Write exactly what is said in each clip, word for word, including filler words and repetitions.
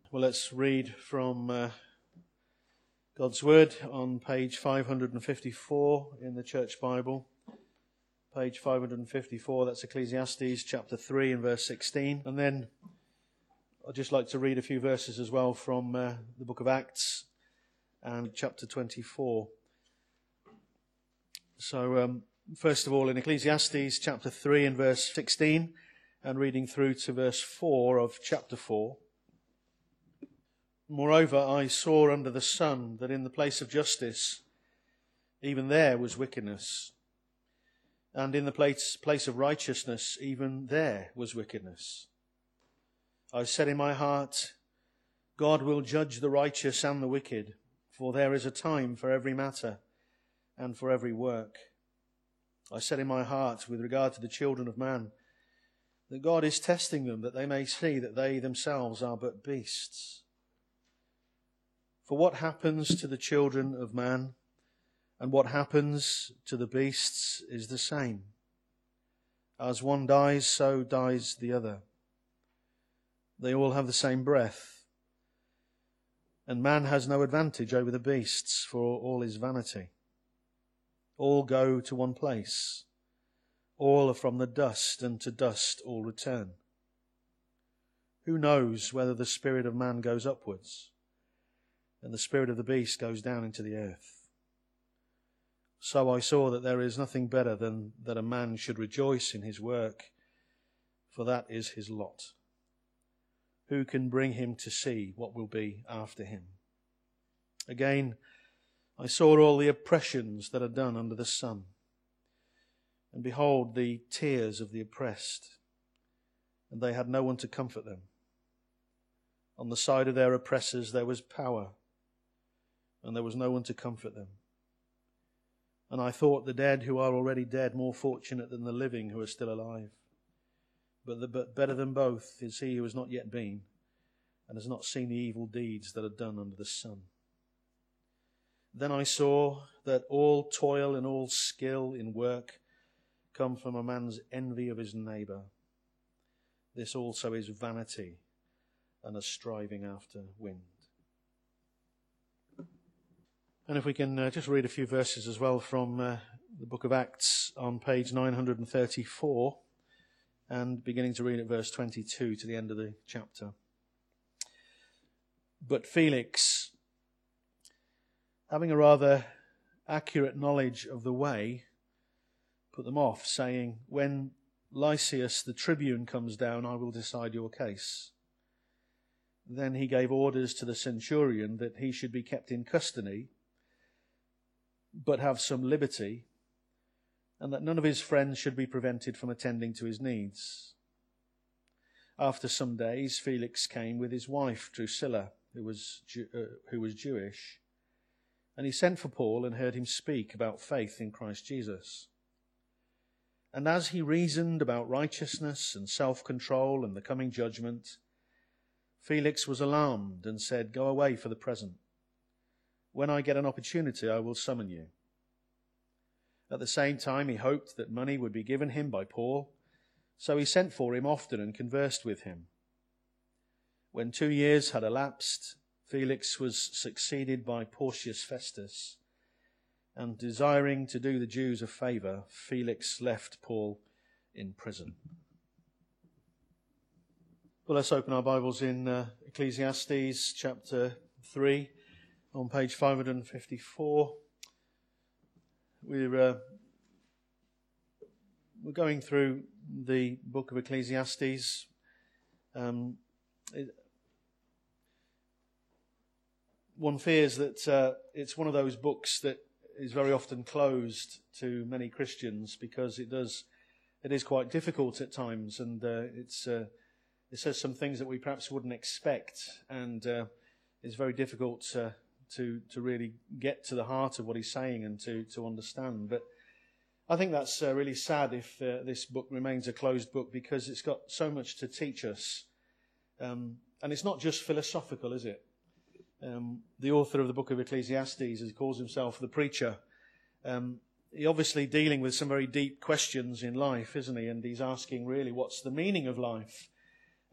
Well, let's read from uh, God's Word on page five fifty-four in the Church Bible. Page five fifty-four, that's Ecclesiastes chapter three and verse sixteen. And then I'd just like to read a few verses as well from uh, the book of Acts and chapter twenty-four. So, um, first of all, in Ecclesiastes chapter three and verse sixteen, and reading through to verse four of chapter four. Moreover, I saw under the sun that in the place of justice, even there was wickedness. And in the place, place of righteousness, even there was wickedness. I said in my heart, God will judge the righteous and the wicked, for there is a time for every matter and for every work. I said in my heart, with regard to the children of man, that God is testing them, that they may see that they themselves are but beasts. For what happens to the children of man and what happens to the beasts is the same. As one dies, so dies the other. They all have the same breath. And man has no advantage over the beasts, for all is vanity. All go to one place. All are from the dust, and to dust all return. Who knows whether the spirit of man goes upwards, and the spirit of the beast goes down into the earth? So I saw that there is nothing better than that a man should rejoice in his work, for that is his lot. Who can bring him to see what will be after him? Again, I saw all the oppressions that are done under the sun, and behold the tears of the oppressed, and they had no one to comfort them. On the side of their oppressors there was power, and there was no one to comfort them. And I thought the dead who are already dead more fortunate than the living who are still alive. But, the, but better than both is he who has not yet been, and has not seen the evil deeds that are done under the sun. Then I saw that all toil and all skill in work come from a man's envy of his neighbour. This also is vanity and a striving after wind. And if we can uh, just read a few verses as well from uh, the book of Acts on page nine thirty-four, and beginning to read at verse twenty-two to the end of the chapter. But Felix, having a rather accurate knowledge of the way, put them off, saying, when Lysias the tribune comes down, I will decide your case. Then he gave orders to the centurion that he should be kept in custody, but have some liberty, and that none of his friends should be prevented from attending to his needs. After some days, Felix came with his wife Drusilla, who was Jew- uh, who was Jewish, and he sent for Paul and heard him speak about faith in Christ Jesus. And as he reasoned about righteousness and self-control and the coming judgment, Felix was alarmed and said, go away for the present. When I get an opportunity, I will summon you. At the same time, he hoped that money would be given him by Paul, so he sent for him often and conversed with him. When two years had elapsed, Felix was succeeded by Porcius Festus, and desiring to do the Jews a favour, Felix left Paul in prison. Well, let's open our Bibles in uh, Ecclesiastes chapter three. On page five fifty-four, we're, uh, we're going through the book of Ecclesiastes. Um, it, one fears that uh, it's one of those books that is very often closed to many Christians because it does it is quite difficult at times, and uh, it's uh, it says some things that we perhaps wouldn't expect, and uh, it's very difficult Uh, to to really get to the heart of what he's saying and to, to understand. But I think that's uh, really sad if uh, this book remains a closed book, because it's got so much to teach us. Um, and it's not just philosophical, is it? Um, the author of the book of Ecclesiastes, he calls himself the preacher. Um, he's obviously dealing with some very deep questions in life, isn't he? And he's asking really, what's the meaning of life?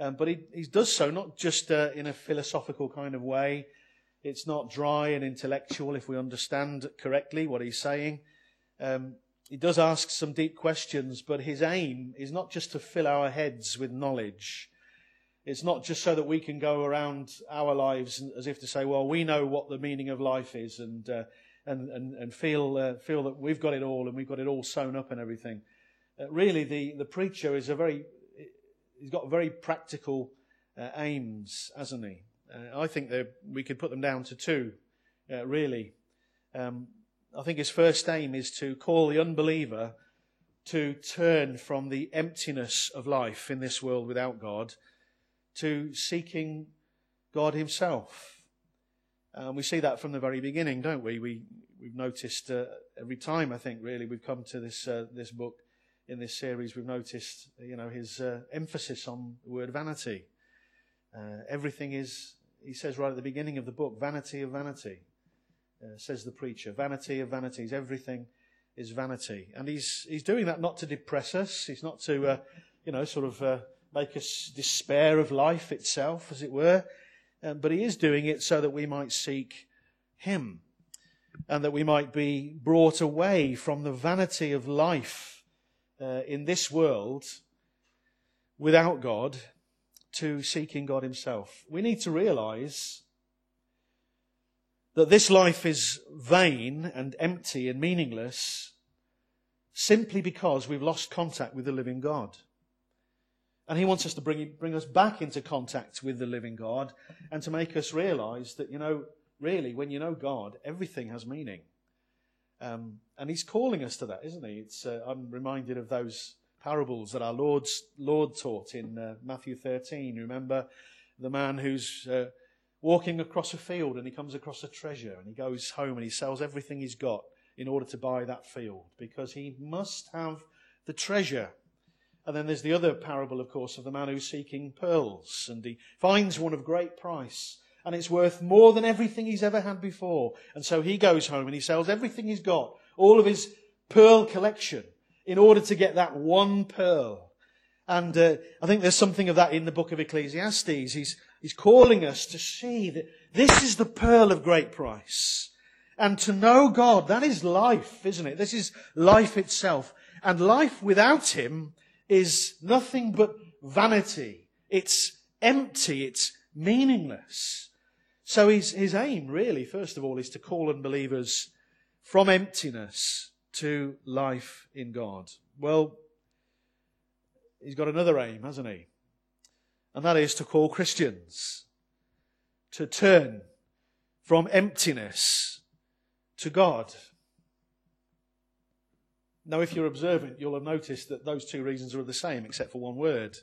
Um, but he, he does so not just uh, in a philosophical kind of way. It's not dry and intellectual if we understand correctly what he's saying. Um, he does ask some deep questions, but his aim is not just to fill our heads with knowledge. It's not just so that we can go around our lives as if to say, well, we know what the meaning of life is, and uh, and, and and feel uh, feel that we've got it all and we've got it all sewn up and everything. Uh, really, the, the preacher is a very, he's got very practical uh, aims, hasn't he? Uh, I think that we could put them down to two, uh, really. Um, I think his first aim is to call the unbeliever to turn from the emptiness of life in this world without God to seeking God himself. And um, we see that from the very beginning, don't we? we we've noticed uh, every time, I think, really, we've come to this uh, this book in this series, we've noticed, you know, his uh, emphasis on the word vanity. Uh, everything is, he says right at the beginning of the book, vanity of vanity, uh, says the preacher. Vanity of vanities, everything is vanity. And he's he's doing that not to depress us. He's not to, uh, you know, sort of uh, make us despair of life itself, as it were. Um, but he is doing it so that we might seek him, and that we might be brought away from the vanity of life uh, in this world without God to seeking God himself. We need to realize that this life is vain and empty and meaningless simply because we've lost contact with the living God. And he wants us to bring, bring us back into contact with the living God and to make us realize that, you know, really, when you know God, everything has meaning. Um, and he's calling us to that, isn't he? It's, uh, I'm reminded of those parables that our Lord's, Lord taught in uh, Matthew thirteen. Remember the man who's uh, walking across a field and he comes across a treasure and he goes home and he sells everything he's got in order to buy that field because he must have the treasure. And then there's the other parable, of course, of the man who's seeking pearls, and he finds one of great price, and it's worth more than everything he's ever had before. And so he goes home and he sells everything he's got, all of his pearl collection, in order to get that one pearl. And uh, I think there's something of that in the book of Ecclesiastes. He's, he's calling us to see that this is the pearl of great price. And to know God, that is life, isn't it? This is life itself. And life without him is nothing but vanity. It's empty. It's meaningless. So his, his aim, really, first of all, is to call unbelievers from emptiness to life in God. Well, he's got another aim, hasn't he? And that is to call Christians to turn from emptiness to God. Now, if you're observant, you'll have noticed that those two reasons are the same, except for one word.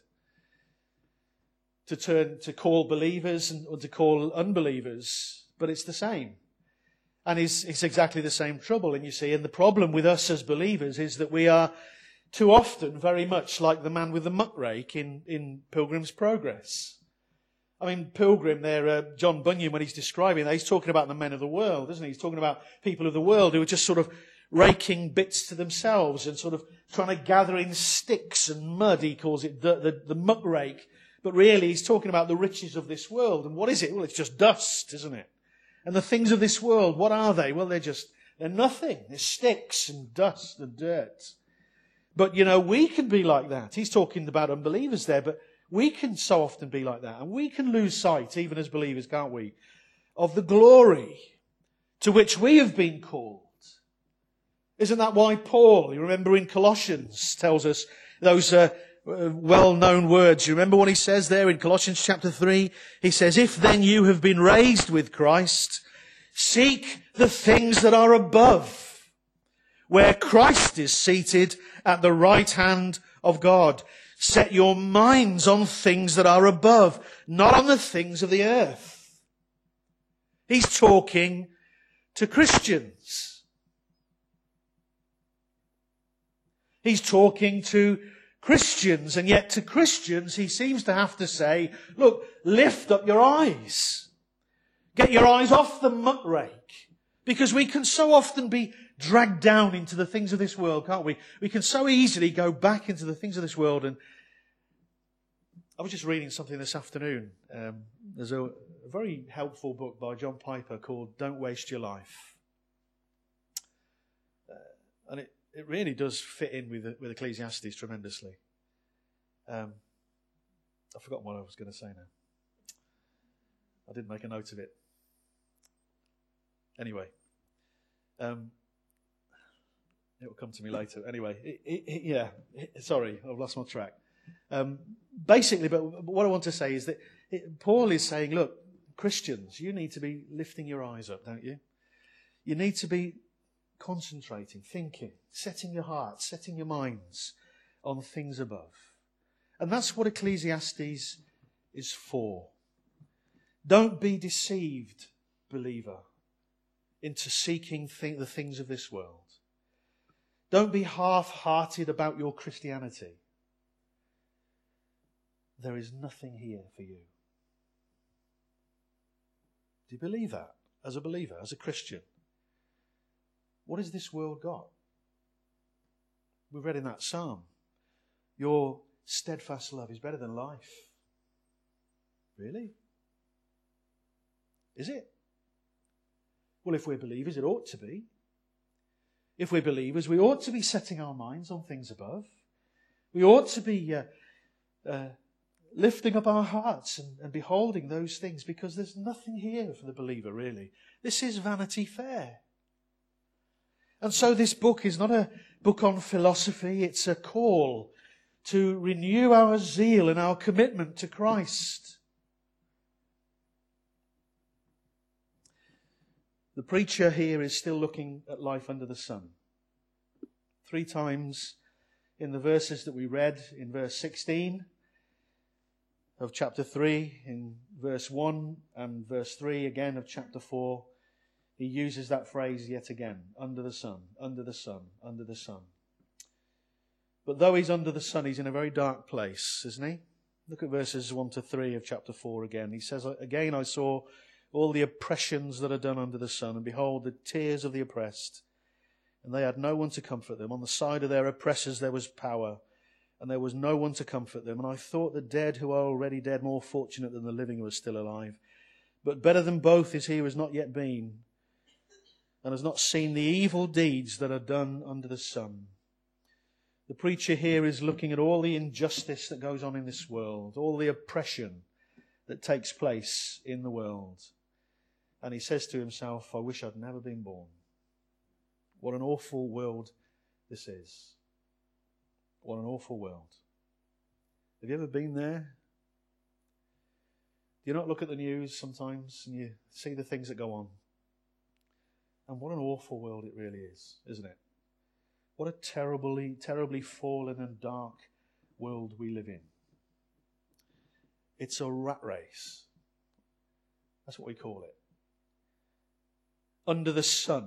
To turn, to call believers and or to call unbelievers, but it's the same. And it's, it's exactly the same trouble. And you see, and the problem with us as believers is that we are too often very much like the man with the muckrake in, in Pilgrim's Progress. I mean, Pilgrim there, uh, John Bunyan, when he's describing that, he's talking about the men of the world, isn't he? He's talking about people of the world who are just sort of raking bits to themselves and sort of trying to gather in sticks and mud. He calls it the, the, the muck rake. But really, he's talking about the riches of this world. And what is it? Well, it's just dust, isn't it? And the things of this world, what are they? Well, they're just, they're nothing. They're sticks and dust and dirt. But, you know, we can be like that. He's talking about unbelievers there, but we can so often be like that. And we can lose sight, even as believers, can't we, of the glory to which we have been called. Isn't that why Paul, you remember in Colossians, tells us those uh, well-known words? You remember what he says there in Colossians chapter three? He says, "If then you have been raised with Christ, seek the things that are above, where Christ is seated at the right hand of God. Set your minds on things that are above, not on the things of the earth." He's talking to Christians. He's talking to Christians, and yet to Christians he seems to have to say, look, lift up your eyes. Get your eyes off the muckrake. Because we can so often be dragged down into the things of this world, can't we? We can so easily go back into the things of this world and I was just reading something this afternoon. Um, there's a, a very helpful book by John Piper called Don't Waste Your Life. Uh, and it, it really does fit in with, with Ecclesiastes tremendously. Um, I've forgotten what I was going to say now. I didn't make a note of it. Anyway. Um, it will come to me later. Anyway, it, it, it, yeah, it, sorry, I've lost my track. Um, basically, but, but what I want to say is that it, Paul is saying, look, Christians, you need to be lifting your eyes up, don't you? You need to be concentrating, thinking, setting your hearts, setting your minds on things above. And that's what Ecclesiastes is for. Don't be deceived, believer, into seeking th- the things of this world. Don't be half-hearted about your Christianity. There is nothing here for you. Do you believe that as a believer, as a Christian? What has this world got? We read in that psalm, your steadfast love is better than life. Really? Is it? Well, if we're believers, it ought to be. If we're believers, we ought to be setting our minds on things above. We ought to be uh, uh, lifting up our hearts and, and beholding those things, because there's nothing here for the believer, really. This is Vanity Fair. And so this book is not a book on philosophy. It's a call to renew our zeal and our commitment to Christ. The preacher here is still looking at life under the sun. Three times in the verses that we read, in verse sixteen of chapter three, in verse one and verse three again of chapter four, he uses that phrase yet again, under the sun, under the sun, under the sun. But though he's under the sun, he's in a very dark place, isn't he? Look at verses one to three of chapter four again. He says, again I saw all the oppressions that are done under the sun, and behold, the tears of the oppressed, and they had no one to comfort them. On the side of their oppressors there was power, and there was no one to comfort them. And I thought the dead who are already dead more fortunate than the living who are still alive. But better than both is he who has not yet been, and has not seen the evil deeds that are done under the sun. The preacher here is looking at all the injustice that goes on in this world, all the oppression that takes place in the world. And he says to himself, I wish I'd never been born. What an awful world this is. What an awful world. Have you ever been there? Do you not look at the news sometimes and you see the things that go on? And what an awful world it really is, isn't it? What a terribly, terribly fallen and dark world we live in. It's a rat race. That's what we call it. Under the sun.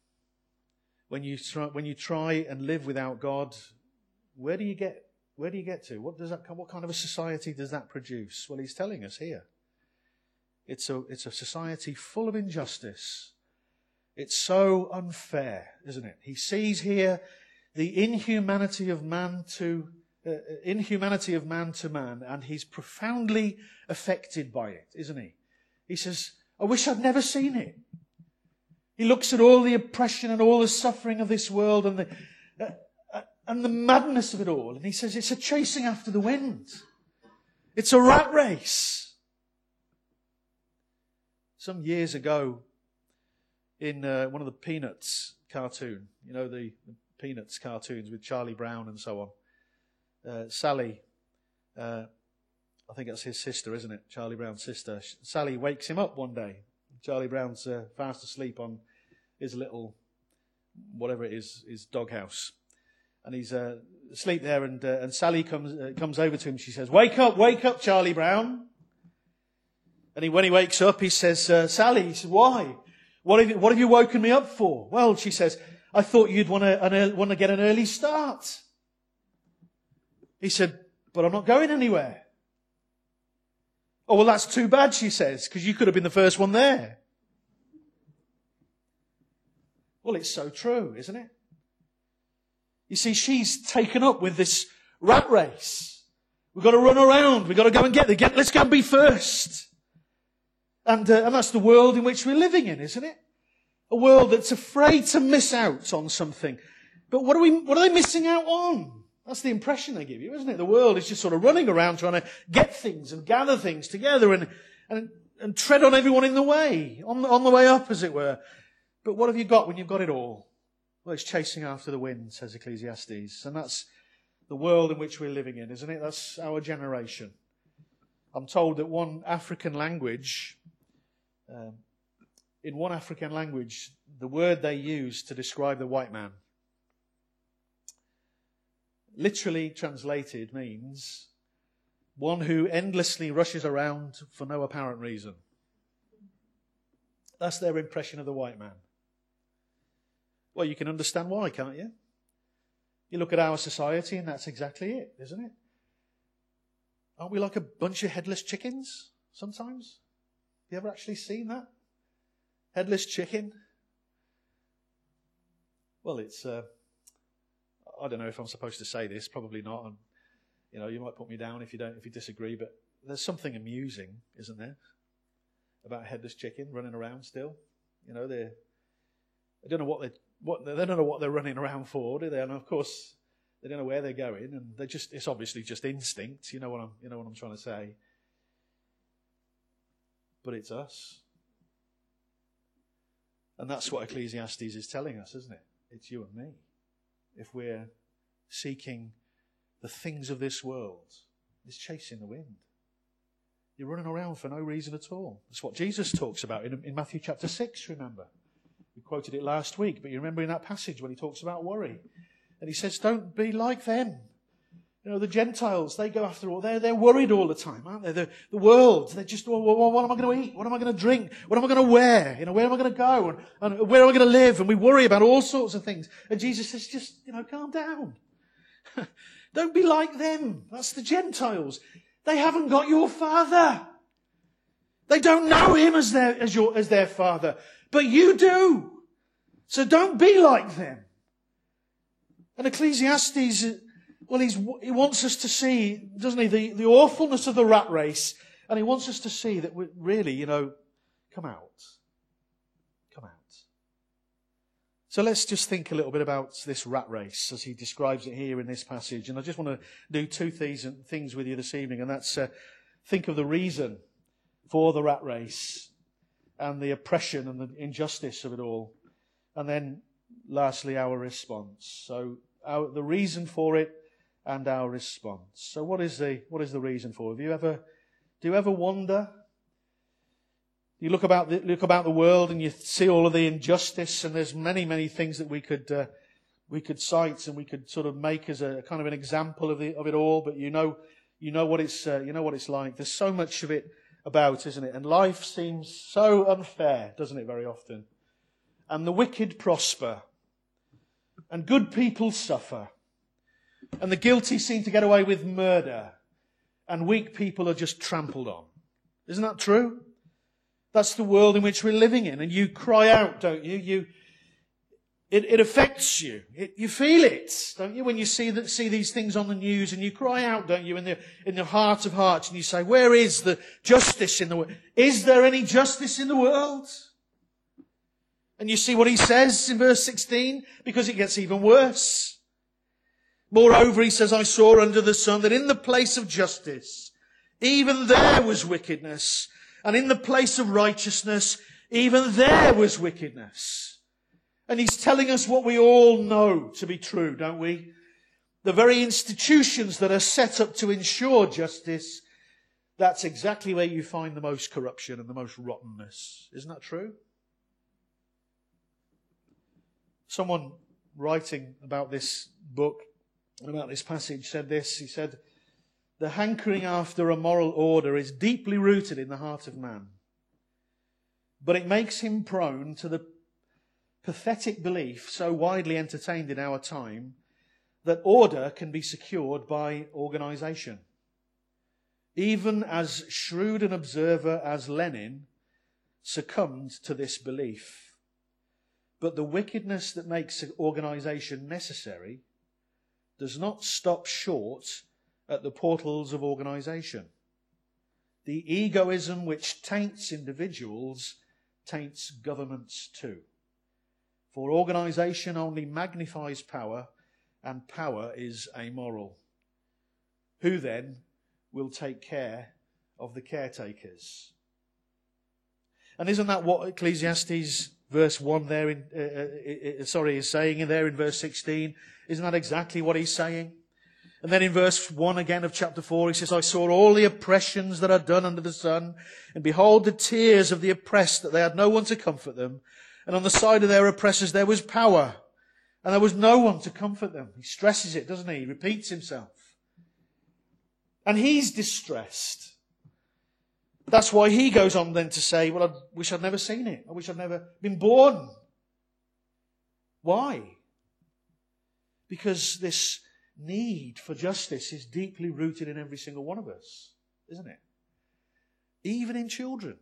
When you try, when you try and live without God, where do you get? Where do you get to? What does that? What kind of a society does that produce? Well, he's telling us here. It's a it's a society full of injustice. It's so unfair, isn't it? He sees here the inhumanity of man to uh, inhumanity of man to man, and he's profoundly affected by it, isn't he? He says, "I wish I'd never seen it." He looks at all the oppression and all the suffering of this world and the uh, uh, and the madness of it all, and he says it's a chasing after the wind. It's a rat race. Some years ago, in uh, one of the Peanuts cartoon, you know, the, the Peanuts cartoons with Charlie Brown and so on, uh, Sally, uh, I think that's his sister, isn't it? Charlie Brown's sister. Sally wakes him up one day. Charlie Brown's uh, fast asleep on his little, whatever it is, his doghouse. And he's uh, asleep there, and uh, and Sally comes uh, comes over to him. She says, "Wake up, wake up, Charlie Brown." And he, when he wakes up, he says, uh, "Sally," he says, "Why? What have you, what have you woken me up for?" "Well," she says, "I thought you'd want to want to get an early start." He said, "But I'm not going anywhere." "Oh, well, that's too bad," she says, "because you could have been the first one there." Well, it's so true, isn't it? You see, she's taken up with this rat race We've got to run around. We've got to go and get there. Get, let's go and be first. And, uh, and that's the world in which we're living in, isn't it? A world that's afraid to miss out on something. But what are we, what are they missing out on? That's the impression they give you, isn't it? The world is just sort of running around trying to get things and gather things together and, and, and tread on everyone in the way, on the, on the way up, as it were. But what have you got when you've got it all? Well, it's chasing after the wind, says Ecclesiastes. And that's the world in which we're living in, isn't it? That's our generation. I'm told that one African language, um, in one African language, the word they use to describe the white man, literally translated, means one who endlessly rushes around for no apparent reason. That's their impression of the white man. Well, you can understand why, can't you? You look at our society and that's exactly it, isn't it? Aren't we like a bunch of headless chickens sometimes? Have you ever actually seen that? Headless chicken? Well, it's... Uh, I don't know if I'm supposed to say this, probably not. And, you know, you might put me down if you don't, if you disagree, but there's something amusing, isn't there, about a headless chicken running around still. You know, they're, they don't know what they what they don't know what they're running around for, do they? And of course, they don't know where they're going, and they just it's obviously just instinct. You know what I'm you know what I'm trying to say. But it's us, and that's what Ecclesiastes is telling us, isn't it? It's you and me. If we're seeking the things of this world, it's chasing the wind. You're running around for no reason at all. That's what Jesus talks about in, in Matthew chapter six, remember. We quoted it last week, but you remember in that passage when he talks about worry. And he says, don't be like them. You know, the Gentiles, they go after all. They're, they're worried all the time, aren't they? The, the world, they're just, well, well, what am I going to eat? What am I going to drink? What am I going to wear? You know, where am I going to go? And, and where am I going to live? And we worry about all sorts of things. And Jesus says, just, you know, calm down. Don't be like them. That's the Gentiles. They haven't got your Father. They don't know Him as their, as your, as their Father. But you do. So don't be like them. And Ecclesiastes, well, he's, he wants us to see, doesn't he, the, the awfulness of the rat race. And he wants us to see that we really, you know, come out. Come out. So let's just think a little bit about this rat race as he describes it here in this passage. And I just want to do two things with you this evening. And that's uh, think of the reason for the rat race and the oppression and the injustice of it all. And then lastly, our response. So our, the reason for it and our response. So what is the what is the reason for it? Have you ever do you ever wonder? You look about the, look about the world and you see all of the injustice, and there's many many things that we could uh, we could cite and we could sort of make as a kind of an example of the of it all. But you know you know what it's uh, you know what it's like. There's so much of it about, isn't it? And life seems so unfair, doesn't it? Very often, and the wicked prosper, and good people suffer, and the guilty seem to get away with murder, and weak people are just trampled on. Isn't that true? That's the world in which we're living in. And you cry out, don't you? You, it, it affects you. It, you feel it, don't you? When you see that, see these things on the news, and you cry out, don't you, in the in the heart of hearts, and you say, "Where is the justice in the world? Is there any justice in the world?" And you see what he says in verse sixteen, because it gets even worse. Moreover, he says, "I saw under the sun that in the place of justice, even there was wickedness. And in the place of righteousness, even there was wickedness." And he's telling us what we all know to be true, don't we? The very institutions that are set up to ensure justice, that's exactly where you find the most corruption and the most rottenness. Isn't that true? Someone writing about this book, about this passage, said this. He said, "The hankering after a moral order is deeply rooted in the heart of man. But it makes him prone to the pathetic belief, so widely entertained in our time, that order can be secured by organisation. Even as shrewd an observer as Lenin succumbed to this belief. But the wickedness that makes organisation necessary does not stop short at the portals of organisation. The egoism which taints individuals taints governments too. For organisation only magnifies power, and power is amoral. Who then will take care of the caretakers? And isn't that what Ecclesiastes verse one there, in, uh, uh, sorry, is saying in there in verse sixteen? Isn't that exactly what he's saying? And then in verse one again of chapter four, he says, I saw all the oppressions that are done under the sun, and behold the tears of the oppressed, that they had no one to comfort them. And on the side of their oppressors there was power, and there was no one to comfort them. He stresses it, doesn't he? He repeats himself. And he's distressed. That's why he goes on then to say, well, I wish I'd never seen it. I wish I'd never been born. Why? Because this need for justice is deeply rooted in every single one of us, isn't it? Even in children.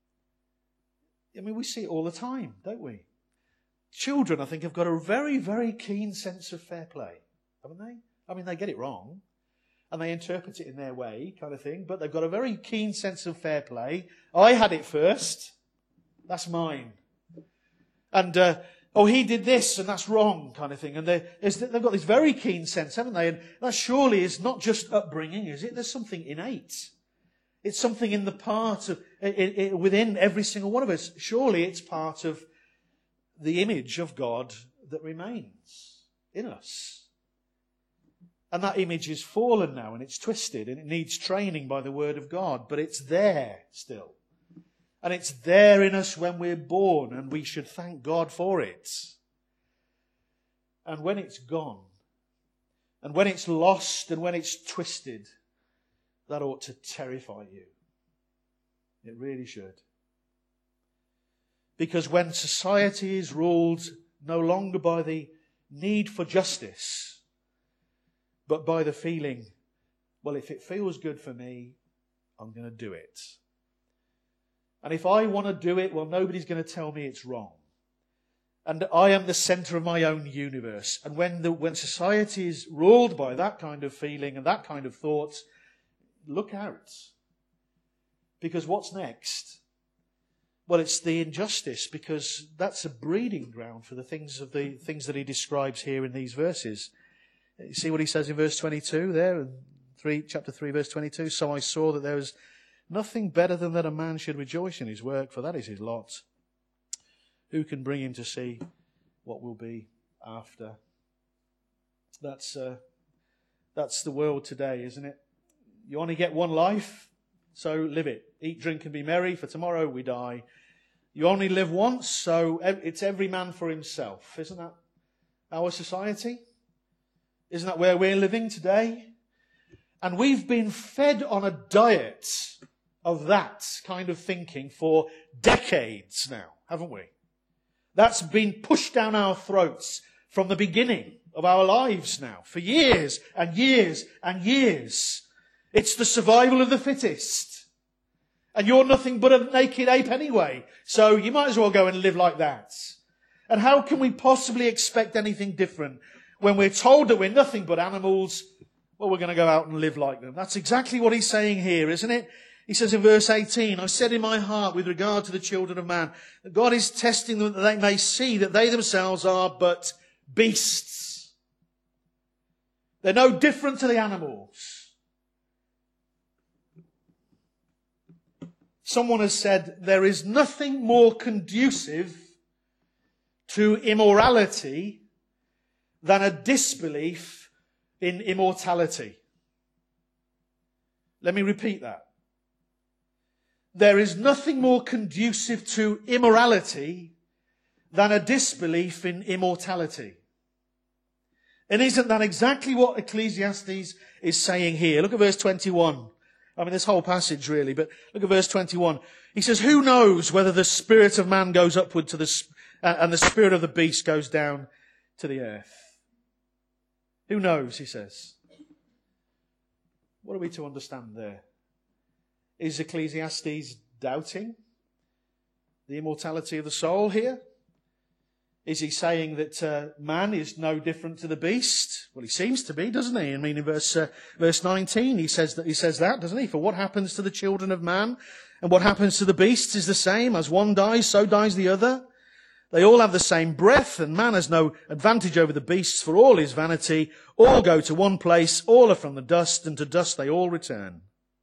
I mean, we see it all the time, don't we? Children, I think, have got a very, very keen sense of fair play, haven't they? I mean, they get it wrong, and they interpret it in their way, kind of thing, but they've got a very keen sense of fair play. I had it first. That's mine. And, uh, oh, he did this, and that's wrong, kind of thing. And they've got this very keen sense, haven't they? And that surely is not just upbringing, is it? There's something innate. It's something in the part of, it, it, within every single one of us. Surely it's part of the image of God that remains in us. And that image is fallen now, and it's twisted, and it needs training by the Word of God, but it's there still. And it's there in us when we're born, and we should thank God for it. And when it's gone, and when it's lost, and when it's twisted, that ought to terrify you. It really should. Because when society is ruled no longer by the need for justice, but by the feeling, well, if it feels good for me, I'm going to do it. And if I want to do it, well, nobody's going to tell me it's wrong. And I am the centre of my own universe. And when the, when society is ruled by that kind of feeling and that kind of thought, look out. Because what's next? Well, it's the injustice, because that's a breeding ground for the things of the things that he describes here in these verses. You see what he says in verse twenty-two there, in three, chapter three, verse twenty-two. So I saw that there was nothing better than that a man should rejoice in his work, for that is his lot. Who can bring him to see what will be after? That's uh, that's the world today, isn't it? You only get one life, so live it. Eat, drink, and be merry, for tomorrow we die. You only live once, so it's every man for himself. Isn't that our society? Isn't that where we're living today? And we've been fed on a diet of that kind of thinking for decades now, haven't we? That's been pushed down our throats from the beginning of our lives now, for years and years and years. It's the survival of the fittest. And you're nothing but a naked ape anyway, so you might as well go and live like that. And how can we possibly expect anything different when we're told that we're nothing but animals? Well, we're going to go out and live like them. That's exactly what he's saying here, isn't it? He says in verse eighteen, I said in my heart with regard to the children of man, that God is testing them that they may see that they themselves are but beasts. They're no different to the animals. Someone has said there is nothing more conducive to immorality than a disbelief in immortality. Let me repeat that. There is nothing more conducive to immorality than a disbelief in immortality. And isn't that exactly what Ecclesiastes is saying here? Look at verse twenty-one. I mean, this whole passage really, but look at verse twenty-one. He says, who knows whether the spirit of man goes upward to the, uh, and the spirit of the beast goes down to the earth? Who knows, he says. What are we to understand there? Is Ecclesiastes doubting the immortality of the soul here? Is he saying that uh, man is no different to the beast? Well, he seems to be, doesn't he? I mean, in verse uh, verse nineteen, he says that he says that, doesn't he? For what happens to the children of man and what happens to the beasts is the same. As one dies, so dies the other. They all have the same breath, and man has no advantage over the beasts, for all is vanity. All go to one place, all are from the dust, and to dust they all return.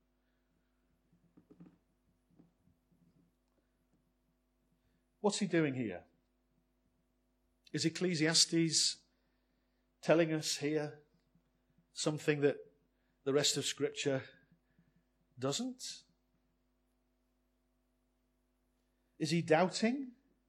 What's he doing here? Is Ecclesiastes telling us here something that the rest of Scripture doesn't? Is he doubting?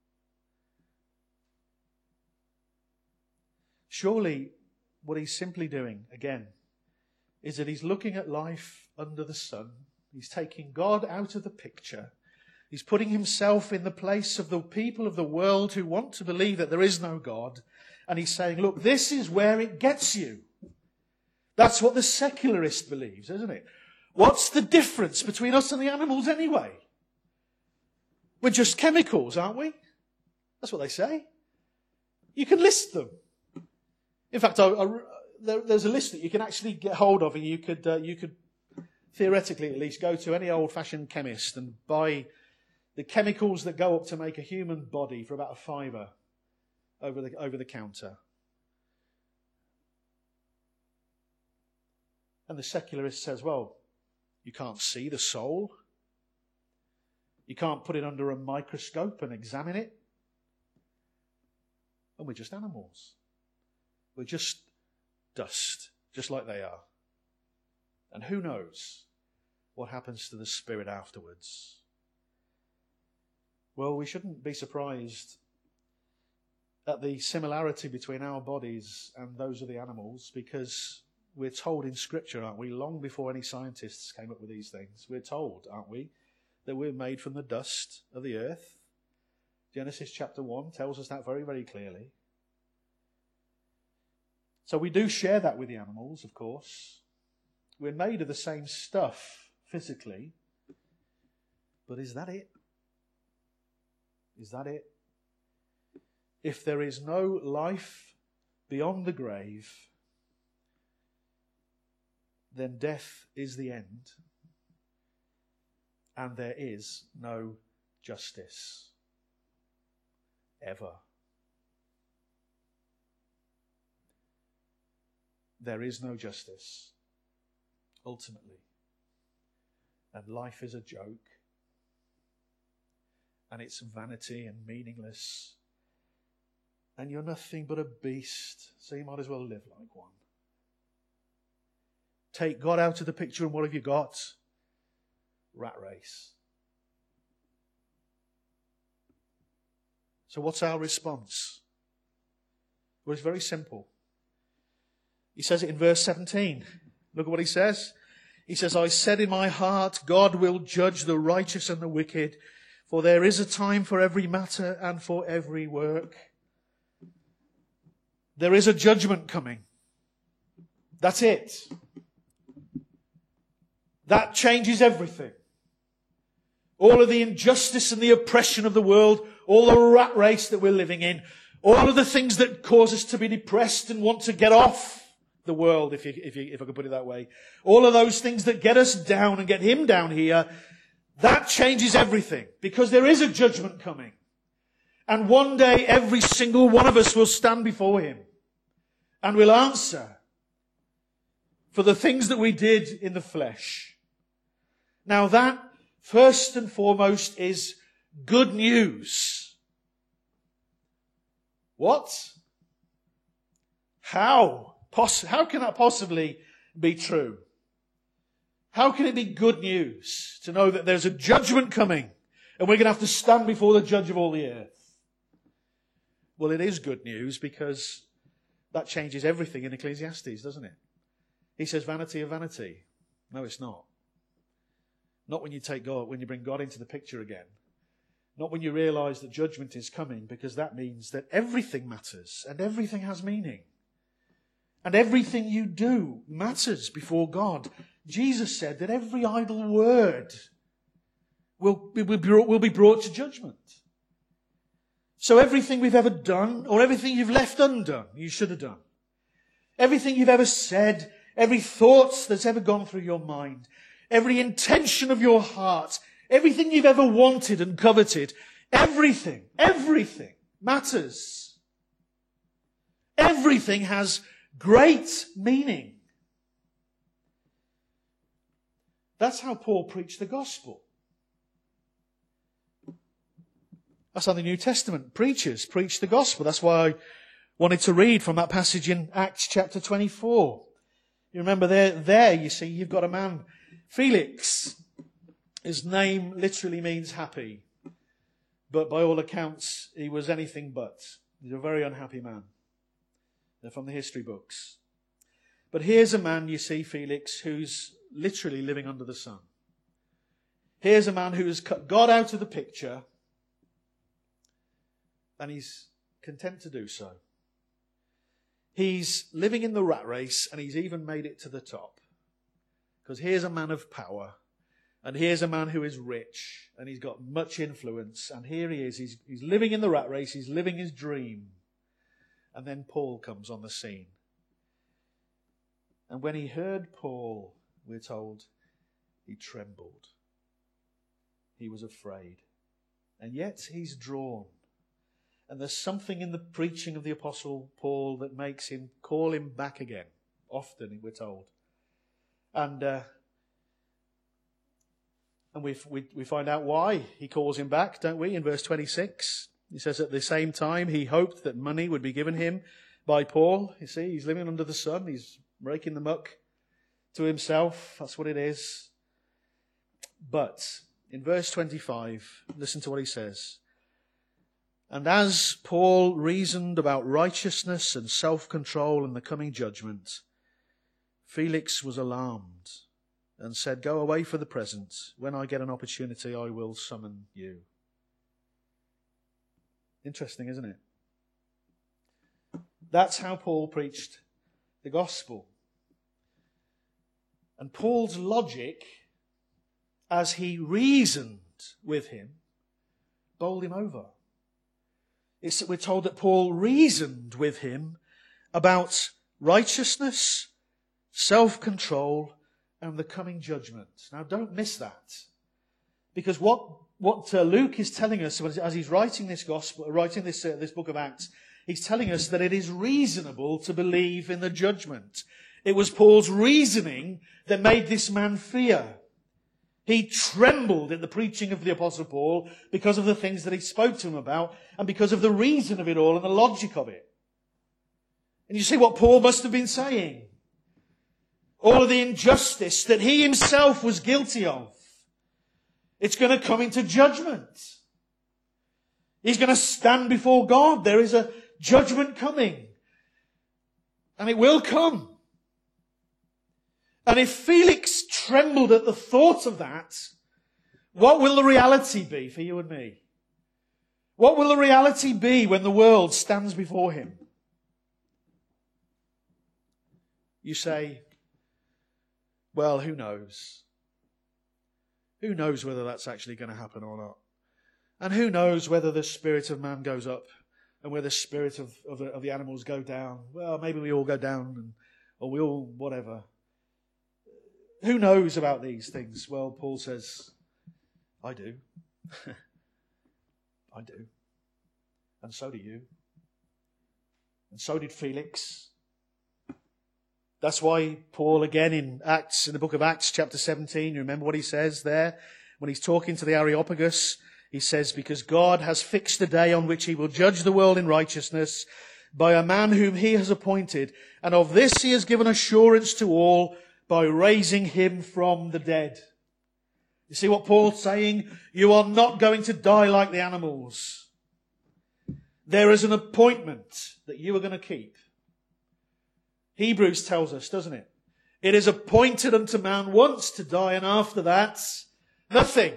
Surely what he's simply doing, again, is that he's looking at life under the sun. He's taking God out of the picture. He's putting himself in the place of the people of the world who want to believe that there is no God. And he's saying, look, this is where it gets you. That's what the secularist believes, isn't it? What's the difference between us and the animals anyway? We're just chemicals, aren't we? That's what they say. You can list them. In fact, I, I, there, there's a list that you can actually get hold of, and you could, uh, you could theoretically at least go to any old-fashioned chemist and buy the chemicals that go up to make a human body for about a fiver over the, over the counter. And the secularist says, well, you can't see the soul. You can't put it under a microscope and examine it. And we're just animals. We're just dust, just like they are. And who knows what happens to the spirit afterwards? Well, we shouldn't be surprised at the similarity between our bodies and those of the animals, because we're told in Scripture, aren't we, long before any scientists came up with these things, we're told, aren't we, that we're made from the dust of the earth. Genesis chapter one tells us that very, very clearly. So we do share that with the animals, of course. We're made of the same stuff physically. But is that it? Is that it? If there is no life beyond the grave, then death is the end. And there is no justice. Ever. There is no justice, ultimately. And life is a joke. And it's vanity and meaningless. And you're nothing but a beast, so you might as well live like one. Take God out of the picture, and what have you got? Rat race. So what's our response? Well, it's very simple. He says it in verse seventeen. Look at what he says. He says, I said in my heart, God will judge the righteous and the wicked, for there is a time for every matter and for every work. There is a judgment coming. That's it. That changes everything. All of the injustice and the oppression of the world, all the rat race that we're living in, all of the things that cause us to be depressed and want to get off the world, if you, if you, if I could put it that way. All of those things that get us down and get him down here, that changes everything, because there is a judgment coming. And one day every single one of us will stand before him and will answer for the things that we did in the flesh. Now that, first and foremost, is good news. What? How? How can that possibly be true? How can it be good news to know that there's a judgment coming and we're going to have to stand before the judge of all the earth? Well, it is good news because that changes everything in Ecclesiastes, doesn't it? He says vanity of vanity. No, it's not. Not when you take God, when you bring God into the picture again. Not when you realize that judgment is coming, because that means that everything matters and everything has meaning. And everything you do matters before God. Jesus said that every idle word will be, will be brought to judgment. So everything we've ever done, or everything you've left undone, you should have done. Everything you've ever said, every thought that's ever gone through your mind, every intention of your heart, everything you've ever wanted and coveted, everything, everything matters. Everything has great meaning. That's how Paul preached the gospel. That's how the New Testament preachers preach the gospel. That's why I wanted to read from that passage in Acts chapter twenty-four. You remember there, there you see, you've got a man, Felix. His name literally means happy. But by all accounts, he was anything but. He's a very unhappy man. They're from the history books. But here's a man, you see, Felix, who's literally living under the sun. Here's a man who has cut God out of the picture, and he's content to do so. He's living in the rat race, and he's even made it to the top. Because here's a man of power, and here's a man who is rich, and he's got much influence, and here he is, he's, he's living in the rat race, he's living his dream. And then Paul comes on the scene. And when he heard Paul, we're told, he trembled. He was afraid. And yet he's drawn. And there's something in the preaching of the Apostle Paul that makes him call him back again. Often, we're told. And uh, and we we we find out why he calls him back, don't we? In verse twenty-six, he says, at the same time he hoped that money would be given him by Paul. You see, he's living under the sun. He's raking the muck to himself. That's what it is. But in verse twenty-five, listen to what he says. And as Paul reasoned about righteousness and self-control and the coming judgment, Felix was alarmed and said, go away for the present. When I get an opportunity, I will summon you. Interesting, isn't it? That's how Paul preached the gospel. And Paul's logic, as he reasoned with him, bowled him over. It's that we're told that Paul reasoned with him about righteousness, self-control, and the coming judgment. Now, don't miss that. Because what, what uh, Luke is telling us, as he's writing this gospel, writing this, uh, this book of Acts, he's telling us that it is reasonable to believe in the judgment. It was Paul's reasoning that made this man fear. He trembled at the preaching of the Apostle Paul because of the things that he spoke to him about and because of the reason of it all and the logic of it. And you see what Paul must have been saying. All of the injustice that he himself was guilty of. It's going to come into judgment. He's going to stand before God. There is a judgment coming. And it will come. And if Felix trembled at the thought of that, what will the reality be for you and me? What will the reality be when the world stands before him? You say, well, who knows? Who knows whether that's actually going to happen or not? And who knows whether the spirit of man goes up and whether the spirit of, of, the, of the animals go down? Well, maybe we all go down, and, or we all, whatever. Who knows about these things? Well, Paul says, I do. I do. And so do you. And so did Felix. That's why Paul, again in Acts, in the book of Acts, chapter seventeen, you remember what he says there? When he's talking to the Areopagus, he says, because God has fixed a day on which he will judge the world in righteousness by a man whom he has appointed. And of this he has given assurance to all by raising him from the dead. You see what Paul's saying? You are not going to die like the animals. There is an appointment that you are going to keep. Hebrews tells us, doesn't it? It is appointed unto man once to die, and after that, nothing.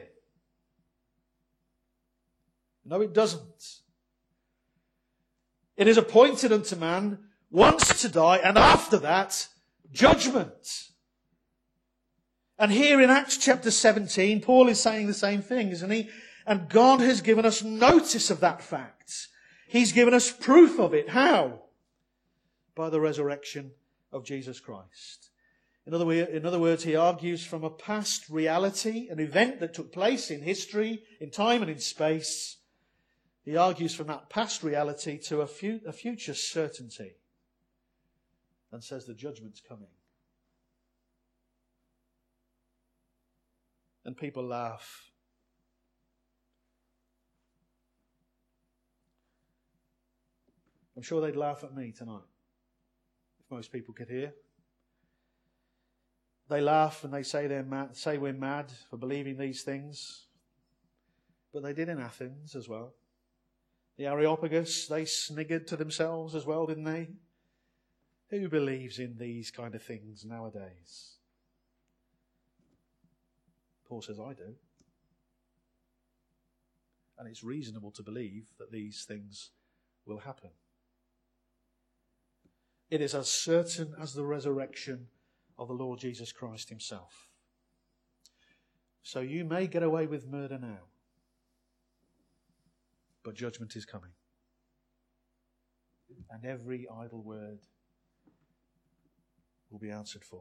No, it doesn't. It is appointed unto man once to die, and after that, judgment. And here in Acts chapter seventeen, Paul is saying the same thing, isn't he? And God has given us notice of that fact. He's given us proof of it. How? By the resurrection of Jesus Christ. In other, way, in other words, he argues from a past reality, an event that took place in history, in time and in space. He argues from that past reality to a, fu- a future certainty and says the judgment's coming. And people laugh. I'm sure they'd laugh at me tonight, if most people could hear. They laugh and they say they're mad, say we're mad for believing these things. But they did in Athens as well. The Areopagus, they sniggered to themselves as well, didn't they? Who believes in these kind of things nowadays? Paul says, I do. And it's reasonable to believe that these things will happen. It is as certain as the resurrection of the Lord Jesus Christ himself. So you may get away with murder now, but judgment is coming. And every idle word will be answered for.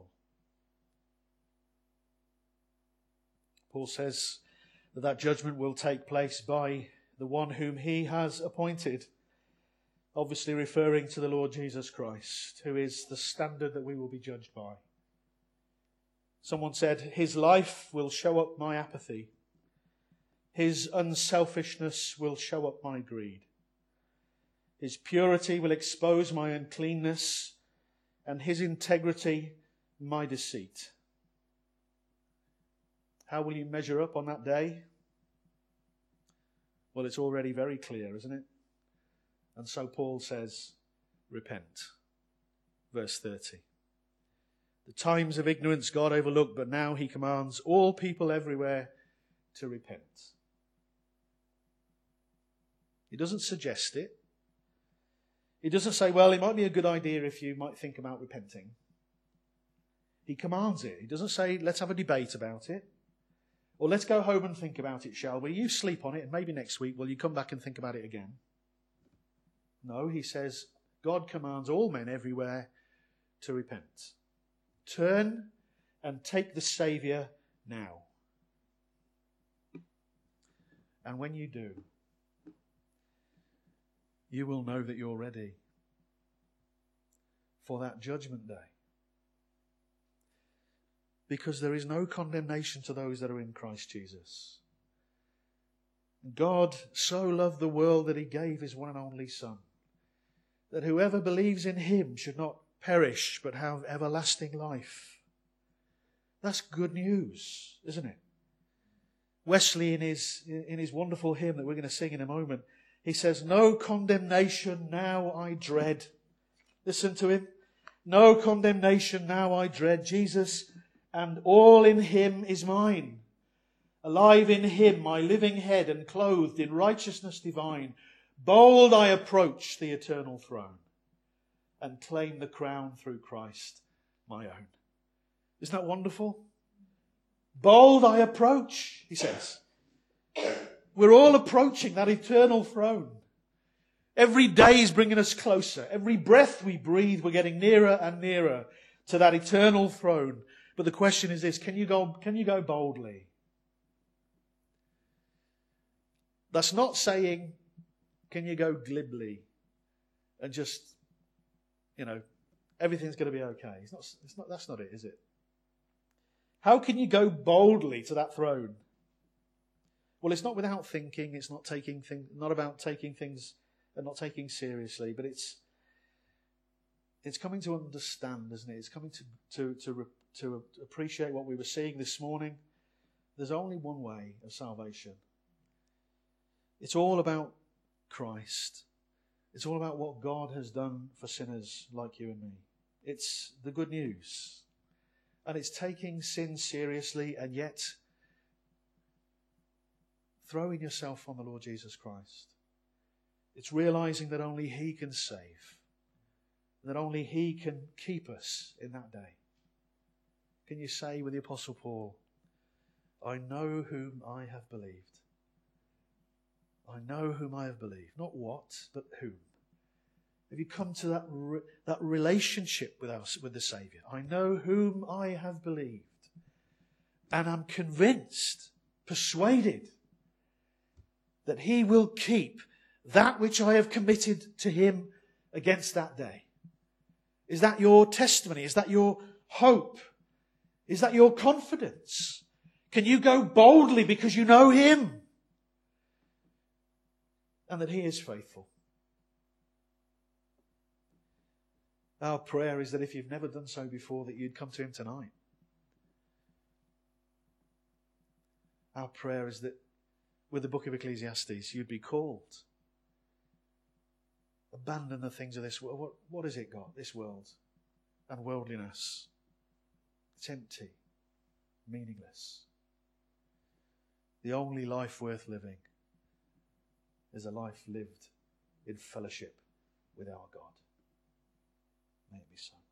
Paul says that that judgment will take place by the one whom he has appointed, obviously referring to the Lord Jesus Christ, who is the standard that we will be judged by. Someone said, his life will show up my apathy. His unselfishness will show up my greed. His purity will expose my uncleanness, and his integrity my deceit. How will you measure up on that day? Well, it's already very clear, isn't it? And so Paul says, repent. Verse thirty. The times of ignorance God overlooked, but now he commands all people everywhere to repent. He doesn't suggest it. He doesn't say, well, it might be a good idea if you might think about repenting. He commands it. He doesn't say, let's have a debate about it. Or let's go home and think about it, shall we? You sleep on it, and maybe next week, will you come back and think about it again? No, he says, God commands all men everywhere to repent. Turn and take the Saviour now. And when you do, you will know that you're ready for that judgment day. Because there is no condemnation to those that are in Christ Jesus. God so loved the world that he gave his one and only Son, that whoever believes in him should not perish but have everlasting life. That's good news, isn't it? Wesley, in his, in his wonderful hymn that we're going to sing in a moment, he says, no condemnation now I dread. Listen to him. No condemnation now I dread. Jesus and all in him is mine. Alive in him, my living head, and clothed in righteousness divine. Bold I approach the eternal throne and claim the crown through Christ my own. Isn't that wonderful? Bold I approach, he says. We're all approaching that eternal throne. Every day is bringing us closer. Every breath we breathe, we're getting nearer and nearer to that eternal throne. But the question is this, can you go, can you go boldly? That's not saying, can you go glibly and just, you know, everything's going to be okay. It's not, it's not, that's not it, is it? How can you go boldly to that throne? Well, it's not without thinking. It's not taking thing, not about taking things and not taking seriously, but it's it's coming to understand, isn't it? It's coming to to to to appreciate what we were seeing this morning. There's only one way of salvation. It's all about Christ. It's all about what God has done for sinners like you and me. It's the good news. And it's taking sin seriously and yet throwing yourself on the Lord Jesus Christ. It's realizing that only he can save. That only he can keep us in that day. Can you say with the Apostle Paul, I know whom I have believed, I know whom I have believed. Not what, but whom. Have you come to that, re- that relationship with us, with the Saviour? I know whom I have believed. And I'm convinced, persuaded, that he will keep that which I have committed to him against that day. Is that your testimony? Is that your hope? Is that your confidence? Can you go boldly because you know him? And that he is faithful. Our prayer is that if you've never done so before, that you'd come to him tonight. Our prayer is that with the book of Ecclesiastes, you'd be called. Abandon the things of this world. What, what has it got, this world? And worldliness. It's empty. Meaningless. The only life worth living is a life lived in fellowship with our God. May it be so.